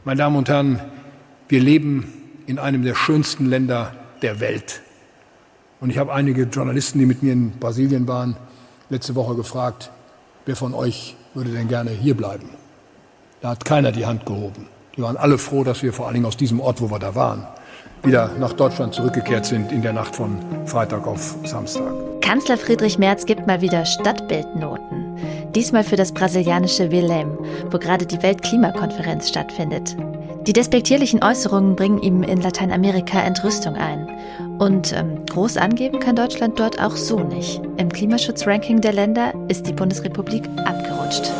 Meine Damen und Herren, wir leben in einem der schönsten Länder der Welt. Und ich habe einige Journalisten, die mit mir in Brasilien waren, letzte Woche gefragt, wer von euch würde denn gerne hier bleiben? Da hat keiner die Hand gehoben. Die waren alle froh, dass wir vor allen Dingen aus diesem Ort, wo wir da waren, wieder nach Deutschland zurückgekehrt sind in der Nacht von Freitag auf Samstag. Kanzler Friedrich Merz gibt mal wieder Stadtbildnoten. Diesmal für das brasilianische Belém, wo gerade die Weltklimakonferenz stattfindet. Die despektierlichen Äußerungen bringen ihm in Lateinamerika Entrüstung ein. Und groß angeben kann Deutschland dort auch so nicht. Im Klimaschutzranking der Länder ist die Bundesrepublik abgerutscht.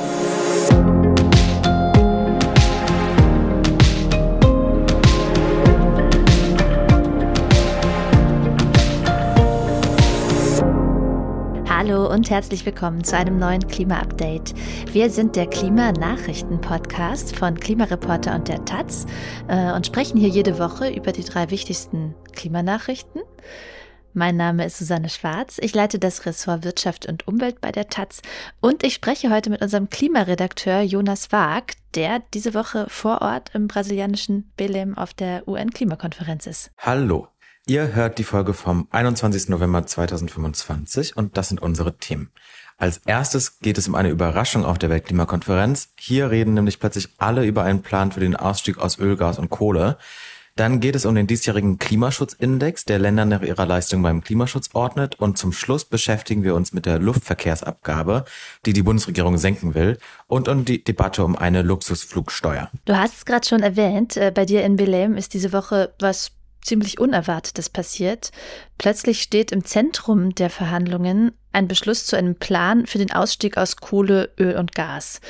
Hallo und herzlich willkommen zu einem neuen Klima-Update. Wir sind der Klimanachrichten-Podcast von Klimareporter und der Taz und sprechen hier jede Woche über die 3 wichtigsten Klimanachrichten. Mein Name ist Susanne Schwarz, ich leite das Ressort Wirtschaft und Umwelt bei der Taz und ich spreche heute mit unserem Klimaredakteur Jonas Waag, der diese Woche vor Ort im brasilianischen Belém auf der UN-Klimakonferenz ist. Hallo. Ihr hört die Folge vom 21. November 2025 und das sind unsere Themen. Als erstes geht es um eine Überraschung auf der Weltklimakonferenz. Hier reden nämlich plötzlich alle über einen Plan für den Ausstieg aus Öl, Gas und Kohle. Dann geht es um den diesjährigen Klimaschutzindex, der Länder nach ihrer Leistung beim Klimaschutz ordnet. Und zum Schluss beschäftigen wir uns mit der Luftverkehrsabgabe, die die Bundesregierung senken will, und um die Debatte um eine Luxusflugsteuer. Du hast es gerade schon erwähnt, bei dir in Belém ist diese Woche was ziemlich Unerwartetes passiert. Plötzlich steht im Zentrum der Verhandlungen ein Beschluss zu einem Plan für den Ausstieg aus Kohle, Öl und Gas.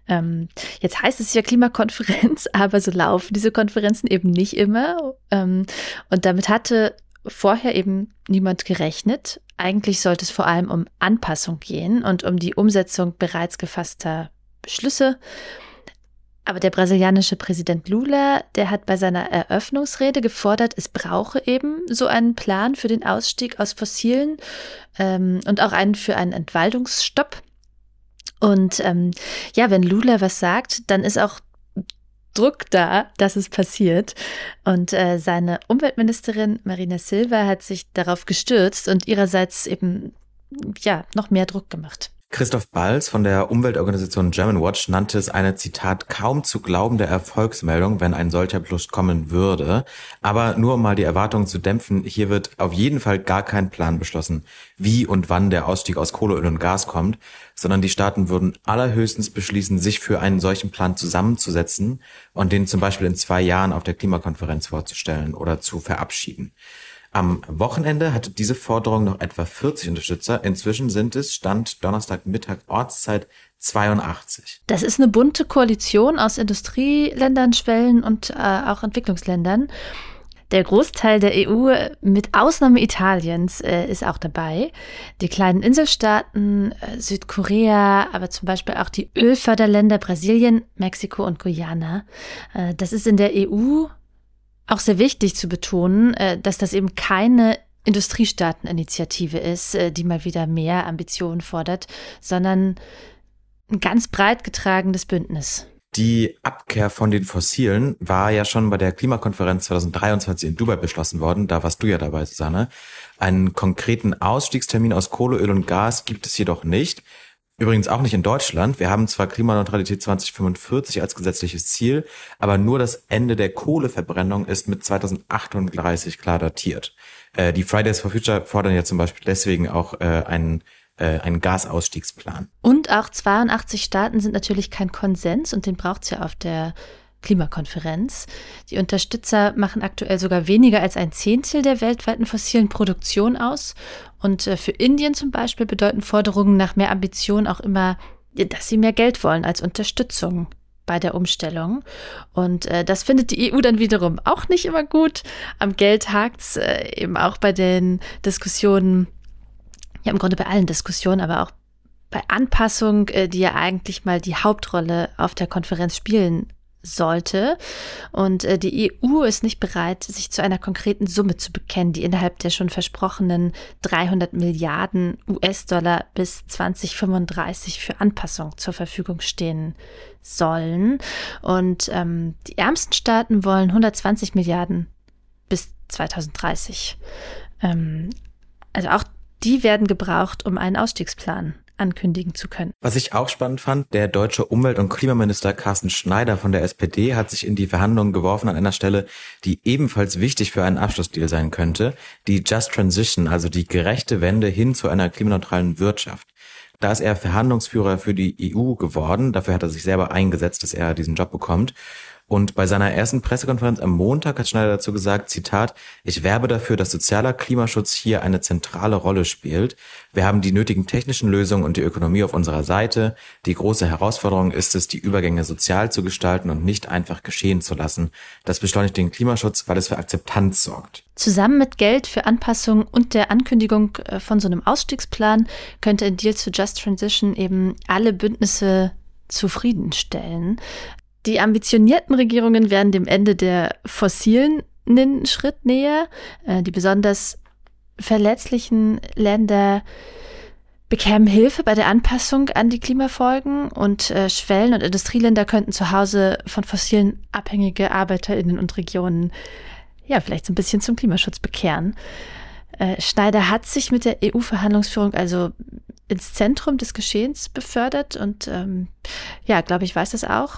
Jetzt heißt es ja Klimakonferenz, aber so laufen diese Konferenzen eben nicht immer. Und damit hatte vorher eben niemand gerechnet. Eigentlich sollte es vor allem um Anpassung gehen und um die Umsetzung bereits gefasster Beschlüsse. Aber der brasilianische Präsident Lula, der hat bei seiner Eröffnungsrede gefordert, es brauche eben so einen Plan für den Ausstieg aus Fossilen und auch einen für einen Entwaldungsstopp. Und wenn Lula was sagt, dann ist auch Druck da, dass es passiert. Und seine Umweltministerin Marina Silva hat sich darauf gestürzt und ihrerseits eben noch mehr Druck gemacht. Christoph Balz von der Umweltorganisation Germanwatch nannte es eine, Zitat, kaum zu glaubende Erfolgsmeldung, wenn ein solcher Beschluss kommen würde. Aber nur um mal die Erwartungen zu dämpfen, hier wird auf jeden Fall gar kein Plan beschlossen, wie und wann der Ausstieg aus Kohle, Öl und Gas kommt, sondern die Staaten würden allerhöchstens beschließen, sich für einen solchen Plan zusammenzusetzen und den zum Beispiel in 2 Jahren auf der Klimakonferenz vorzustellen oder zu verabschieden. Am Wochenende hatte diese Forderung noch etwa 40 Unterstützer. Inzwischen sind es, Stand Donnerstagmittag Ortszeit, 82. Das ist eine bunte Koalition aus Industrieländern, Schwellen- und auch Entwicklungsländern. Der Großteil der EU, mit Ausnahme Italiens, ist auch dabei. Die kleinen Inselstaaten, Südkorea, aber zum Beispiel auch die Ölförderländer Brasilien, Mexiko und Guyana. Das ist in der EU auch sehr wichtig zu betonen, dass das eben keine Industriestaateninitiative ist, die mal wieder mehr Ambitionen fordert, sondern ein ganz breit getragenes Bündnis. Die Abkehr von den Fossilen war ja schon bei der Klimakonferenz 2023 in Dubai beschlossen worden. Da warst du ja dabei, Susanne. Einen konkreten Ausstiegstermin aus Kohle, Öl und Gas gibt es jedoch nicht. Übrigens auch nicht in Deutschland. Wir haben zwar Klimaneutralität 2045 als gesetzliches Ziel, aber nur das Ende der Kohleverbrennung ist mit 2038 klar datiert. Die Fridays for Future fordern ja zum Beispiel deswegen auch einen Gasausstiegsplan. Und auch 82 Staaten sind natürlich kein Konsens und den braucht es ja auf der Klimakonferenz. Die Unterstützer machen aktuell sogar weniger als 1/10 der weltweiten fossilen Produktion aus. Und für Indien zum Beispiel bedeuten Forderungen nach mehr Ambition auch immer, dass sie mehr Geld wollen als Unterstützung bei der Umstellung. Und das findet die EU dann wiederum auch nicht immer gut. Am Geld hakt's eben auch bei den Diskussionen, ja im Grunde bei allen Diskussionen, aber auch bei Anpassung, die ja eigentlich mal die Hauptrolle auf der Konferenz spielen sollte. Und die EU ist nicht bereit, sich zu einer konkreten Summe zu bekennen, die innerhalb der schon versprochenen 300 Milliarden US-Dollar bis 2035 für Anpassung zur Verfügung stehen sollen. Und die ärmsten Staaten wollen 120 Milliarden bis 2030. Also auch die werden gebraucht, um einen Ausstiegsplan ankündigen zu können. Was ich auch spannend fand, der deutsche Umwelt- und Klimaminister Carsten Schneider von der SPD hat sich in die Verhandlungen geworfen an einer Stelle, die ebenfalls wichtig für einen Abschlussdeal sein könnte, die Just Transition, also die gerechte Wende hin zu einer klimaneutralen Wirtschaft. Da ist er Verhandlungsführer für die EU geworden, dafür hat er sich selber eingesetzt, dass er diesen Job bekommt. Und bei seiner ersten Pressekonferenz am Montag hat Schneider dazu gesagt, Zitat, ich werbe dafür, dass sozialer Klimaschutz hier eine zentrale Rolle spielt. Wir haben die nötigen technischen Lösungen und die Ökonomie auf unserer Seite. Die große Herausforderung ist es, die Übergänge sozial zu gestalten und nicht einfach geschehen zu lassen. Das beschleunigt den Klimaschutz, weil es für Akzeptanz sorgt. Zusammen mit Geld für Anpassung und der Ankündigung von so einem Ausstiegsplan könnte ein Deal zu Just Transition eben alle Bündnisse zufriedenstellen. Die ambitionierten Regierungen werden dem Ende der Fossilen einen Schritt näher. Die besonders verletzlichen Länder bekämen Hilfe bei der Anpassung an die Klimafolgen und Schwellen- und Industrieländer könnten zu Hause von Fossilen abhängige ArbeiterInnen und Regionen vielleicht so ein bisschen zum Klimaschutz bekehren. Schneider hat sich mit der EU-Verhandlungsführung also ins Zentrum des Geschehens befördert und glaube ich, weiß das auch.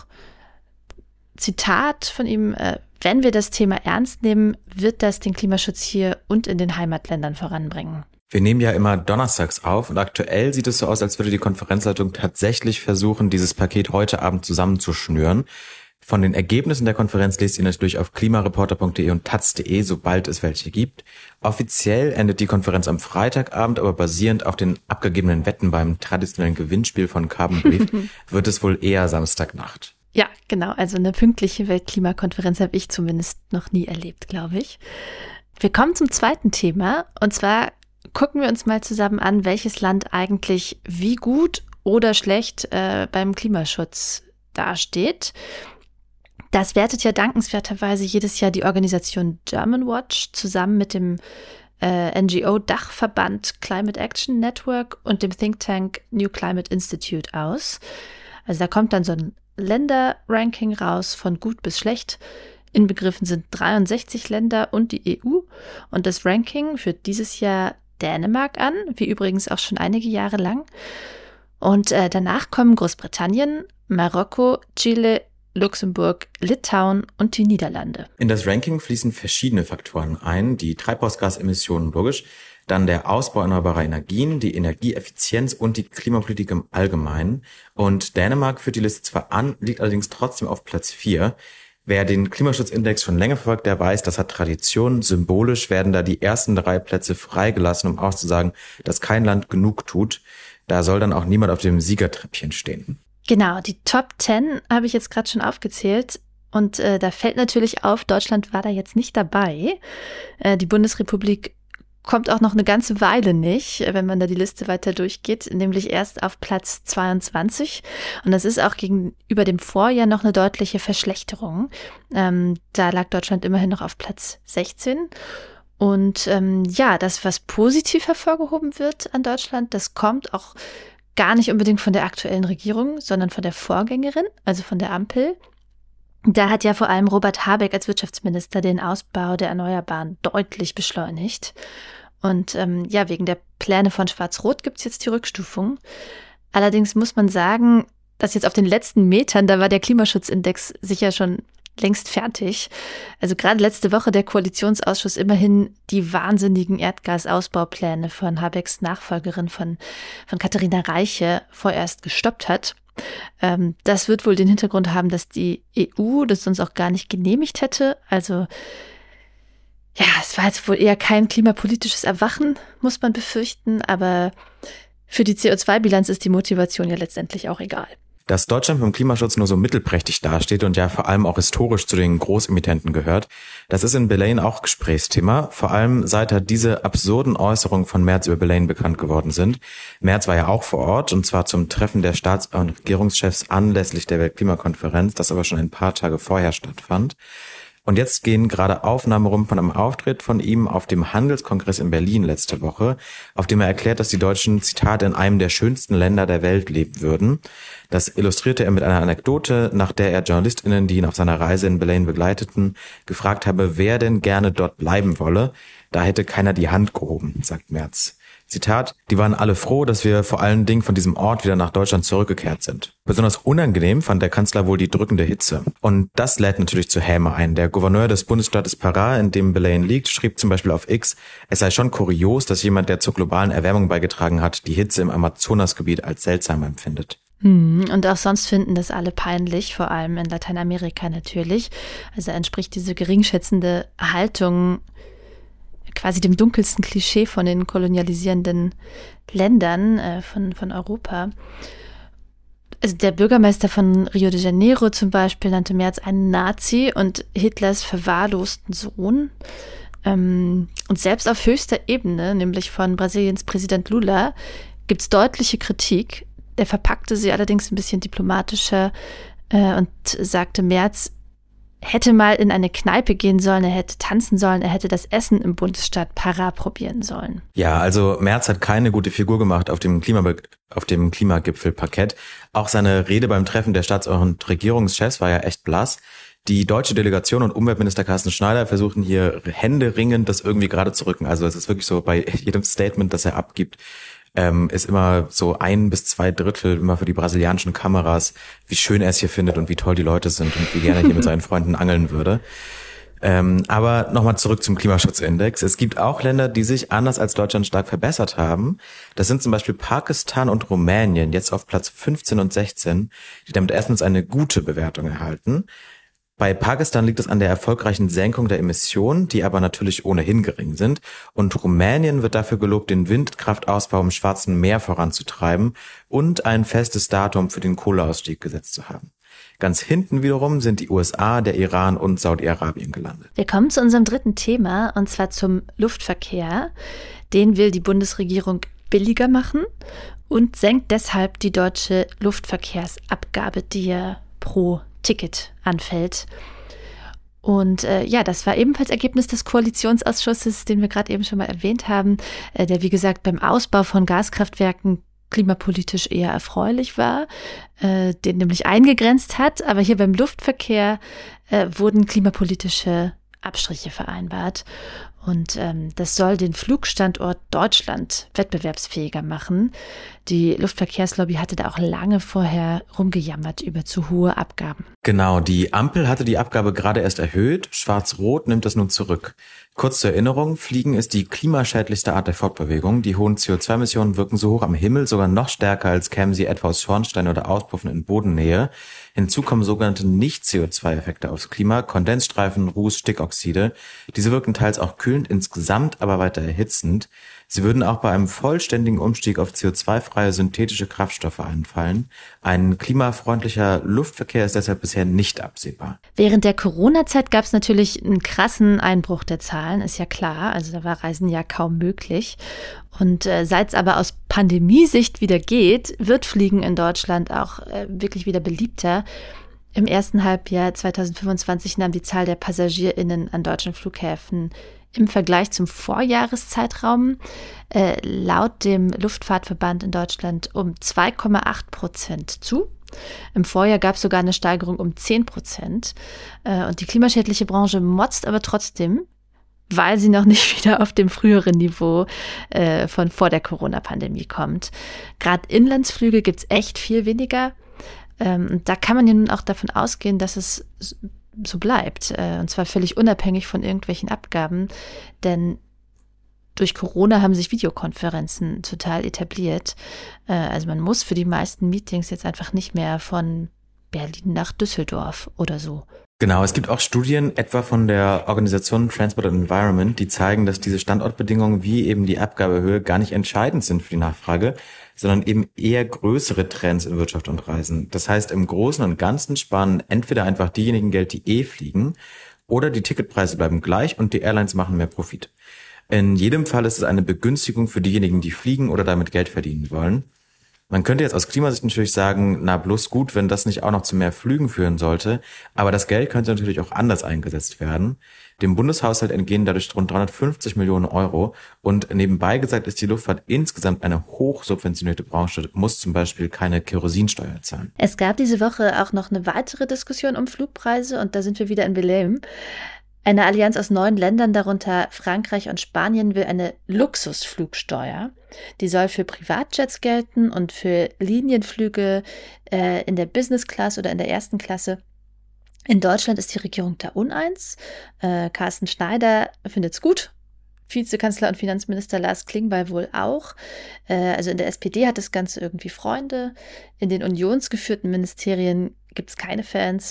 Zitat von ihm, wenn wir das Thema ernst nehmen, wird das den Klimaschutz hier und in den Heimatländern voranbringen. Wir nehmen ja immer donnerstags auf und aktuell sieht es so aus, als würde die Konferenzleitung tatsächlich versuchen, dieses Paket heute Abend zusammenzuschnüren. Von den Ergebnissen der Konferenz lest ihr natürlich auf klimareporter.de und taz.de, sobald es welche gibt. Offiziell endet die Konferenz am Freitagabend, aber basierend auf den abgegebenen Wetten beim traditionellen Gewinnspiel von Carbon Brief wird es wohl eher Samstagnacht. Ja, genau. Also eine pünktliche Weltklimakonferenz habe ich zumindest noch nie erlebt, glaube ich. Wir kommen zum zweiten Thema. Und zwar gucken wir uns mal zusammen an, welches Land eigentlich wie gut oder schlecht beim Klimaschutz dasteht. Das wertet ja dankenswerterweise jedes Jahr die Organisation Germanwatch zusammen mit dem NGO-Dachverband Climate Action Network und dem Think Tank New Climate Institute aus. Also da kommt dann so ein Länderranking raus von gut bis schlecht. Inbegriffen sind 63 Länder und die EU. Und das Ranking führt dieses Jahr Dänemark an, wie übrigens auch schon einige Jahre lang. Und danach kommen Großbritannien, Marokko, Chile, Luxemburg, Litauen und die Niederlande. In das Ranking fließen verschiedene Faktoren ein, die Treibhausgasemissionen logisch, dann der Ausbau erneuerbarer Energien, die Energieeffizienz und die Klimapolitik im Allgemeinen. Und Dänemark führt die Liste zwar an, liegt allerdings trotzdem auf Platz 4. Wer den Klimaschutzindex schon länger verfolgt, der weiß, das hat Tradition. Symbolisch werden da die ersten 3 Plätze freigelassen, um auszusagen, dass kein Land genug tut. Da soll dann auch niemand auf dem Siegertreppchen stehen. Genau, die Top 10 habe ich jetzt gerade schon aufgezählt. Und da fällt natürlich auf, Deutschland war da jetzt nicht dabei. Die Bundesrepublik kommt auch noch eine ganze Weile nicht, wenn man da die Liste weiter durchgeht, nämlich erst auf Platz 22. Und das ist auch gegenüber dem Vorjahr noch eine deutliche Verschlechterung. Da lag Deutschland immerhin noch auf Platz 16. Und das, was positiv hervorgehoben wird an Deutschland, das kommt auch gar nicht unbedingt von der aktuellen Regierung, sondern von der Vorgängerin, also von der Ampel. Da hat ja vor allem Robert Habeck als Wirtschaftsminister den Ausbau der Erneuerbaren deutlich beschleunigt. Und wegen der Pläne von Schwarz-Rot gibt es jetzt die Rückstufung. Allerdings muss man sagen, dass jetzt auf den letzten Metern, da war der Klimaschutzindex sicher schon längst fertig. Also gerade letzte Woche der Koalitionsausschuss immerhin die wahnsinnigen Erdgasausbaupläne von Habecks Nachfolgerin von Katharina Reiche vorerst gestoppt hat. Das wird wohl den Hintergrund haben, dass die EU das sonst auch gar nicht genehmigt hätte. Also es war jetzt wohl eher kein klimapolitisches Erwachen, muss man befürchten. Aber für die CO2-Bilanz ist die Motivation ja letztendlich auch egal. Dass Deutschland beim Klimaschutz nur so mittelprächtig dasteht und ja vor allem auch historisch zu den Großemittenten gehört, das ist in Belaine auch Gesprächsthema, vor allem seit diese absurden Äußerungen von Merz über Belaine bekannt geworden sind. Merz war ja auch vor Ort, und zwar zum Treffen der Staats- und Regierungschefs anlässlich der Weltklimakonferenz, das aber schon ein paar Tage vorher stattfand. Und jetzt gehen gerade Aufnahmen rum von einem Auftritt von ihm auf dem Handelskongress in Berlin letzte Woche, auf dem er erklärt, dass die Deutschen, Zitat, in einem der schönsten Länder der Welt leben würden. Das illustrierte er mit einer Anekdote, nach der er JournalistInnen, die ihn auf seiner Reise in Belaine begleiteten, gefragt habe, wer denn gerne dort bleiben wolle. Da hätte keiner die Hand gehoben, sagt Merz. Zitat, die waren alle froh, dass wir vor allen Dingen von diesem Ort wieder nach Deutschland zurückgekehrt sind. Besonders unangenehm fand der Kanzler wohl die drückende Hitze. Und das lädt natürlich zu Häme ein. Der Gouverneur des Bundesstaates Pará, in dem Belaine liegt, schrieb zum Beispiel auf X, es sei schon kurios, dass jemand, der zur globalen Erwärmung beigetragen hat, die Hitze im Amazonasgebiet als seltsam empfindet. Und auch sonst finden das alle peinlich, vor allem in Lateinamerika natürlich. Also entspricht diese geringschätzende Haltung quasi dem dunkelsten Klischee von den kolonialisierenden Ländern von Europa. Also der Bürgermeister von Rio de Janeiro zum Beispiel nannte Merz einen Nazi und Hitlers verwahrlosten Sohn. Und selbst auf höchster Ebene, nämlich von Brasiliens Präsident Lula, gibt es deutliche Kritik. Er verpackte sie allerdings ein bisschen diplomatischer und sagte, Merz hätte mal in eine Kneipe gehen sollen, er hätte tanzen sollen, er hätte das Essen im Bundesstaat Pará probieren sollen. Ja, also Merz hat keine gute Figur gemacht auf dem Klimagipfelparkett. Auch seine Rede beim Treffen der Staats- und Regierungschefs war ja echt blass. Die deutsche Delegation und Umweltminister Carsten Schneider versuchen hier händeringend das irgendwie gerade zu rücken. Also es ist wirklich so, bei jedem Statement, das er abgibt, ist immer so 1 bis 2 Drittel immer für die brasilianischen Kameras, wie schön er es hier findet und wie toll die Leute sind und wie gerne er hier mit seinen Freunden angeln würde. Aber nochmal zurück zum Klimaschutzindex. Es gibt auch Länder, die sich anders als Deutschland stark verbessert haben. Das sind zum Beispiel Pakistan und Rumänien, jetzt auf Platz 15 und 16, die damit erstens eine gute Bewertung erhalten. Bei Pakistan liegt es an der erfolgreichen Senkung der Emissionen, die aber natürlich ohnehin gering sind. Und Rumänien wird dafür gelobt, den Windkraftausbau im Schwarzen Meer voranzutreiben und ein festes Datum für den Kohleausstieg gesetzt zu haben. Ganz hinten wiederum sind die USA, der Iran und Saudi-Arabien gelandet. Wir kommen zu unserem dritten Thema, und zwar zum Luftverkehr. Den will die Bundesregierung billiger machen und senkt deshalb die deutsche Luftverkehrsabgabe, die ja pro Ticket anfällt. Und das war ebenfalls Ergebnis des Koalitionsausschusses, den wir gerade eben schon mal erwähnt haben, der wie gesagt beim Ausbau von Gaskraftwerken klimapolitisch eher erfreulich war, den nämlich eingegrenzt hat. Aber hier beim Luftverkehr wurden klimapolitische Abstriche vereinbart. Und das soll den Flugstandort Deutschland wettbewerbsfähiger machen. Die Luftverkehrslobby hatte da auch lange vorher rumgejammert über zu hohe Abgaben. Genau, die Ampel hatte die Abgabe gerade erst erhöht. Schwarz-Rot nimmt das nun zurück. Kurz zur Erinnerung, Fliegen ist die klimaschädlichste Art der Fortbewegung. Die hohen CO2-Emissionen wirken so hoch am Himmel, sogar noch stärker, als kämen sie etwa aus Schornstein oder Auspuffen in Bodennähe. Hinzu kommen sogenannte Nicht-CO2-Effekte aufs Klima, Kondensstreifen, Ruß, Stickoxide. Diese wirken teils auch kühlend, insgesamt aber weiter erhitzend. Sie würden auch bei einem vollständigen Umstieg auf CO2-freie synthetische Kraftstoffe anfallen. Ein klimafreundlicher Luftverkehr ist deshalb bisher nicht absehbar. Während der Corona-Zeit gab es natürlich einen krassen Einbruch der Zahlen, ist ja klar. Also da war Reisen ja kaum möglich. Und seit es aber aus Pandemiesicht wieder geht, wird Fliegen in Deutschland auch wirklich wieder beliebter. Im ersten Halbjahr 2025 nahm die Zahl der PassagierInnen an deutschen Flughäfen im Vergleich zum Vorjahreszeitraum laut dem Luftfahrtverband in Deutschland um 2,8% zu. Im Vorjahr gab es sogar eine Steigerung um 10%. Und die klimaschädliche Branche motzt aber trotzdem, weil sie noch nicht wieder auf dem früheren Niveau von vor der Corona-Pandemie kommt. Gerade Inlandsflüge gibt es echt viel weniger. Da kann man ja nun auch davon ausgehen, dass es so bleibt. Und zwar völlig unabhängig von irgendwelchen Abgaben. Denn durch Corona haben sich Videokonferenzen total etabliert. Also man muss für die meisten Meetings jetzt einfach nicht mehr von Berlin nach Düsseldorf oder so. Genau, es gibt auch Studien, etwa von der Organisation Transport and Environment, die zeigen, dass diese Standortbedingungen wie eben die Abgabehöhe gar nicht entscheidend sind für die Nachfrage, sondern eben eher größere Trends in Wirtschaft und Reisen. Das heißt, im Großen und Ganzen sparen entweder einfach diejenigen Geld, die fliegen, oder die Ticketpreise bleiben gleich und die Airlines machen mehr Profit. In jedem Fall ist es eine Begünstigung für diejenigen, die fliegen oder damit Geld verdienen wollen. Man könnte jetzt aus Klimasicht natürlich sagen, na bloß gut, wenn das nicht auch noch zu mehr Flügen führen sollte, aber das Geld könnte natürlich auch anders eingesetzt werden. Dem Bundeshaushalt entgehen dadurch rund 350 Millionen Euro und nebenbei gesagt ist die Luftfahrt insgesamt eine hochsubventionierte Branche, muss zum Beispiel keine Kerosinsteuer zahlen. Es gab diese Woche auch noch eine weitere Diskussion um Flugpreise und da sind wir wieder in Belém. Eine Allianz aus 9 Ländern, darunter Frankreich und Spanien, will eine Luxusflugsteuer. Die soll für Privatjets gelten und für Linienflüge in der Business Class oder in der ersten Klasse. In Deutschland ist die Regierung da uneins. Carsten Schneider findet es gut. Vizekanzler und Finanzminister Lars Klingbeil wohl auch. Also in der SPD hat das Ganze irgendwie Freunde. In den unionsgeführten Ministerien gibt es keine Fans.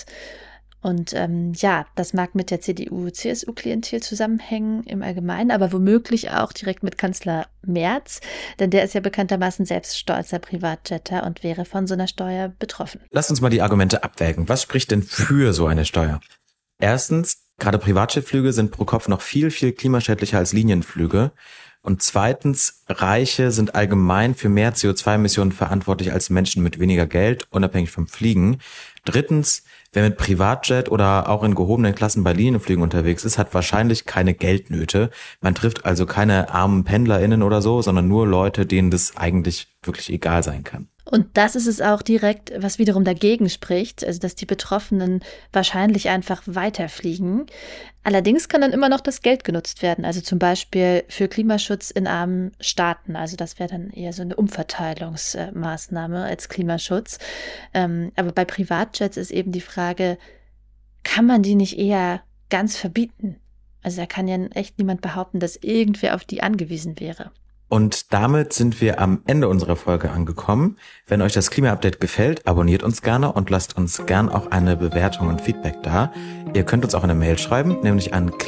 Und das mag mit der CDU-CSU-Klientel zusammenhängen im Allgemeinen, aber womöglich auch direkt mit Kanzler Merz, denn der ist ja bekanntermaßen selbst stolzer Privatjetter und wäre von so einer Steuer betroffen. Lass uns mal die Argumente abwägen. Was spricht denn für so eine Steuer? Erstens, gerade Privatjetflüge sind pro Kopf noch viel, viel klimaschädlicher als Linienflüge. Und zweitens, Reiche sind allgemein für mehr CO2-Emissionen verantwortlich als Menschen mit weniger Geld, unabhängig vom Fliegen. Drittens, wer mit Privatjet oder auch in gehobenen Klassen bei Linienflügen unterwegs ist, hat wahrscheinlich keine Geldnöte. Man trifft also keine armen PendlerInnen oder so, sondern nur Leute, denen das eigentlich wirklich egal sein kann. Und das ist es auch direkt, was wiederum dagegen spricht, also dass die Betroffenen wahrscheinlich einfach weiterfliegen. Allerdings kann dann immer noch das Geld genutzt werden, also zum Beispiel für Klimaschutz in armen Staaten. Also das wäre dann eher so eine Umverteilungsmaßnahme als Klimaschutz. Aber bei Privatjets ist eben die Frage, kann man die nicht eher ganz verbieten? Also da kann ja echt niemand behaupten, dass irgendwer auf die angewiesen wäre. Und damit sind wir am Ende unserer Folge angekommen. Wenn euch das Klima-Update gefällt, abonniert uns gerne und lasst uns gern auch eine Bewertung und Feedback da. Ihr könnt uns auch eine Mail schreiben, nämlich an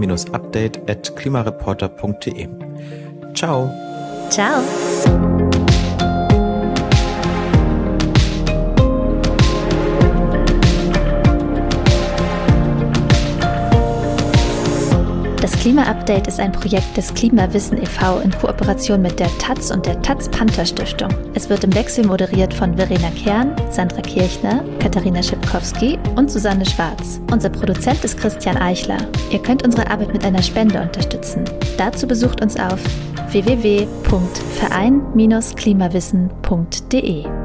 klima-update@klimareporter.de. Ciao. Ciao. Das Klima-Update ist ein Projekt des Klimawissen e.V. in Kooperation mit der taz und der Taz-Panther-Stiftung. Es wird im Wechsel moderiert von Verena Kern, Sandra Kirchner, Katharina Schipkowski und Susanne Schwarz. Unser Produzent ist Christian Eichler. Ihr könnt unsere Arbeit mit einer Spende unterstützen. Dazu besucht uns auf www.verein-klimawissen.de.